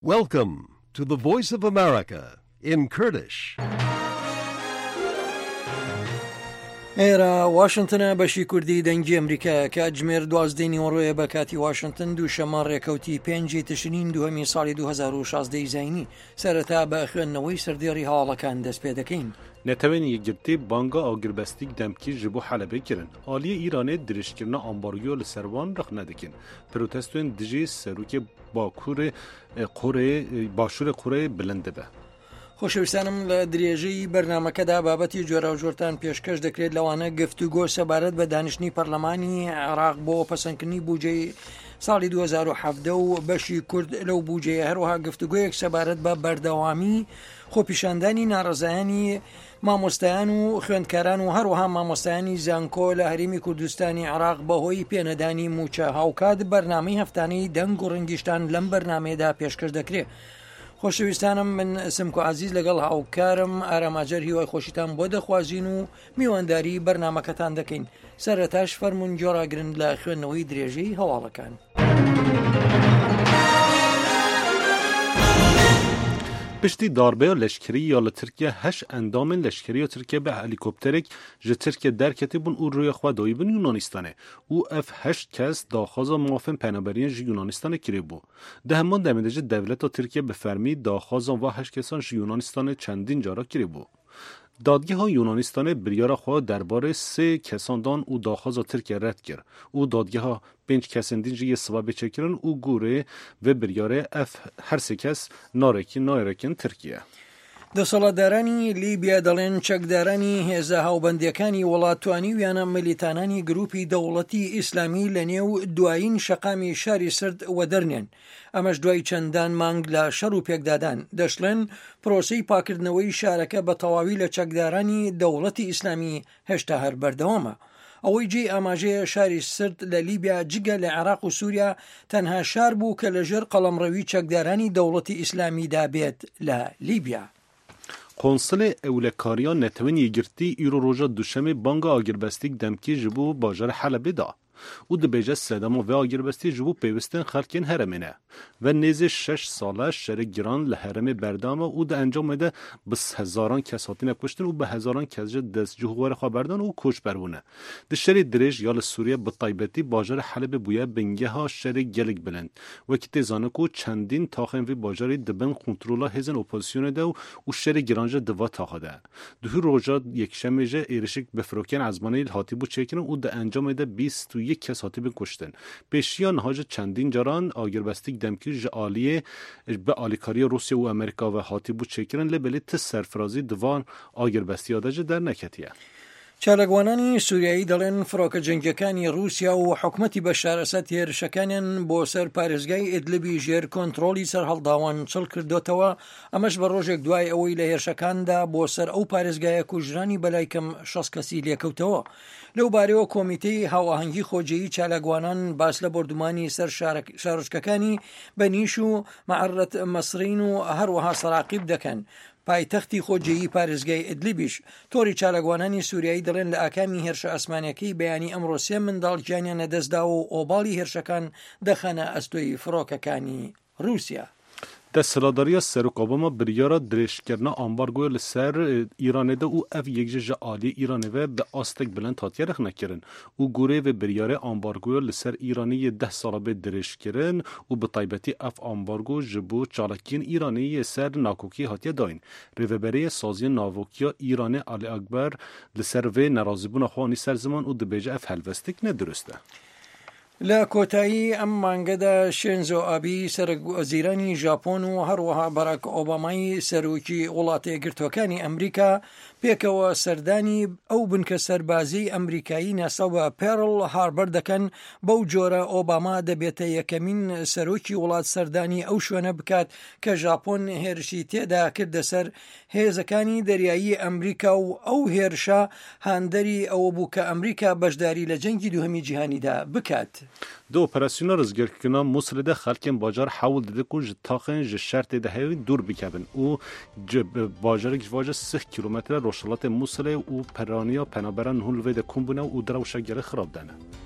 Welcome to the Voice of America in Kurdish. ئێرە واشنتنە بەشی کوردی دەنگی ئەمریکا کە ئەجمێر 12 نیوەڕۆیە بە کاتی واشنتن دووشەمە ڕێکەوتی 5 تشرین دووهەمی ساڵی 2016 زینی سەرەتا بە خوێندنەوەی سەردێڕی هەواڵەکان دەست پێ دەکەین. نتوین یەکگرتی بانگا ئاگربەستیک دەمکی ji bo Helebê kirin. Aliyê Îranê dirêjkirina ambargoya li ser wan rix nedikin. Protestên dijî serokê başûrê Qureyê bilind dibe. خۆشەویستانم لە درێژەی بەرنامەکەدا بابەتی جۆرە و جۆرتان پێشکەش دەکرێت لەوانە گفتوگۆ سەبارەت بە دانیشتنی پەرلەمانی عێراق بۆ پەسەندکردنی بوجەی ساڵی 2017 و بەشی کورد لەو بوجەیە هەروەها گفتوگۆیەک سەبارەت بە بەردەوامی خۆپیشاندانی ناڕەزایانی مامۆستایان و خوێندکاران و هەروەها مامۆستایانی زانکۆ لە هەرێمی کوردستانی عێراق بەهۆی پێنەدانی موچە هاوکات بەرنامەی هەفتانەی دەنگ و ڕەنگیشتان لەم بەرنامەیەدا پێشکەش دەکرێت. خۆشەویستانم من سمکۆ عزیز لەگەڵ هاوکارم ئاراماجەر هیوای خۆشیتان بۆ دەخوازین و میوانداری بەرنامەکەتان دەکەین. سەرەتاش فەرموون جۆراگرن لە خوێندنەوەی درێژەی هەواڵەکان. Piştî darbeya leşkerî ya li Tirkiye heş endamên leşkeriya Tirkiye bi helîkopterek ji Tirkiye derketî bûn û rûyê xwe dayîbin Yunanistanê û ev heşt kes daxwaza mafên penaberiyên ji Yunanistanê kirîbû. Di heman demê de jî devleta Tirkiye bi fermî daxwazan va heşt kesan ji Yunanistanê çendîn cara kirîbû. Dadgeha Yunanistanê biryara xwe derbarê sê kesan dan û daxwaza Tirkiye red kir û dadgeha 5 kesên din jî yê sibabê çêkirin û gûrê vê biryarê ev her sê kes nayêrekin Tirkiye. دەسەڵاتدارانی لیبیا دەڵێن چەکدارانی هێزە هاوبەندیەکانی وڵاتوانی ویانە ملیتانانی گروپی دەوڵەتی ئیسلامی لە نێو دوایین شەقامی شاری سرد وەدەرنێن. ئەمەش دوای چەندان مانگ لە شەڕ و پێکدادان دەشڵێن پرۆسەی پاکردنەوەی شارەکە بە تەواوی لە چەکدارانی دەوڵەتی ئیسلامی هێشتا هەر بەردەوامە. ئەوەی جێ ئاماژەیە شاری سرد لە لیبیا جگە لە عێراق و سووریا تەنها شار بوو کە لەژێر قەڵەمڕەوی چەکدارانی دەوڵەتی ئیسلامیدا بێت لە لیبیا. Konsilê Ewlekariya netewên yêgirtî îro roja duşemê banga agirbeστîk demkî ji bo bajarê Helebê da û dibêje sedema vê agirbeστî ji bo pêwistên xelkên herêmê ne. Ve nêzê 6 sale şerê giran li herêmê berdame û di encamê de bi hezaran kes hatine kuştin û bi hezaran kes ji destcihwarê xwe berdan û koçber bûne. Di şerê dirêj ya li Sûriye bi taybetî bajarê Helebê bûye bingeha şerê gelek bilind. Wekî tê zanin ku çendîn taxên vê bajarê dibin kontrola hêzên opozisyonê de û şerê giran jî di va taxa de. Di hûr roja yekşemê jî êrişik bi firokên ezmanî hatîbû çêkirin û di encamê de 21 kes hatibin kuştin. Pêşiya niha ji çendîn caran agirbeστîk demkî ji aliyê bi alîkariya Rusya û Amerîka ve hatibû çêkirin lê belê ti serfirazî divan agirbeστîya de jî derneketiye. چالەگوانانی سووریایی دەڵێن فڕۆکە جەنگیەکانی رووسیا و حکومەتی بەشار ئەسەد هێرشەکانیان بۆ سەر پارێزگای ئیدلیبی ژێر کۆنتڕۆلی سەر هەڵداوان چڵ کردوتەوە. ئەمەش بە ڕۆژێک دوای ئەوەی لە هێرشەکاندا بۆ سەر ئەو پارێزگایە کوژرانی بەلای کەم 6 کەسی لێکەوتەوە. لەو بارەوە کۆمیتەی هاوئاهەنگی خۆجێیی چالەگوانان باس لە بردومانی سەر شارۆچکەکانی بەنیش و مەعەرەت مەسرین و هەروەها سەراقیب دەکەن. پایتەختی خۆجێیی پارێزگای ئیدلیبیش تۆری چالەگوانانی سووریایی دەڵێن لە ئاکامی هێرشە ئەسمانیەکەی بەیانی ئەمڕۆ 3 منداڵ گیانیان نەدەستدا و ئۆباڵی هێرشەکان دەخەنە ئەستۆی فڕۆکەکانی رووسیا. Desthilatdariya Serok Obama biryara dirêjkirina ambargoya li ser Îranê de û ev yek jî ji aliyê Îranê ve bi astek bilind hatiye rexnekirin û gûrê vê biryarê ambargoya li ser Îranê yê 10 sala bê dirêjkirin û bi taybetî ev ambargo ji bo çalakiyên Îranê yê ser nakokî hatiye dayîn. Rêveberiyê saziyên navokiya Îranê Ali Akber li ser vê nerazîbûna xwe anî ser ziman û dibêje ev helbestîk nedurist e. لە کۆتایی ئەم مانگەدا شێنزۆ ئابی سەرۆکوەزیرانی ژاپۆن و هەروەها باراک ئۆبامای سەرۆکی وڵاتە یەکگرتووەکانی ئەمریکا پێکەوە سەردانی ئەو بنکە سەربازی ئەمریکایی ناسا بە پێرڵ هاربەر دەکەن. بەو جۆرە ئۆباما دەبێتە یەکەمین سەرۆکی وڵات سەردانی ئەو شوێنە بکات کە ژاپۆن هێرشی تێدا کردە سەر هێزەکانی دەریایی ئەمریکا و ئەو هێرشە هاندەری ئەوە بوو کە ئەمریکا بەشداری لە جەنگی دووهەمی جیهانیدا بکات. Di operasyona rizgirkirina Mosulê de xelkên bajar hewl didin ku ji taxên ji şertê de hevî dûr bikevin û bajarek ji vaje 6 kilometre roşhilatê Mosulê û peraniya penaberan hûn li vê de kom bûne û dirawşa gelê xirab dene.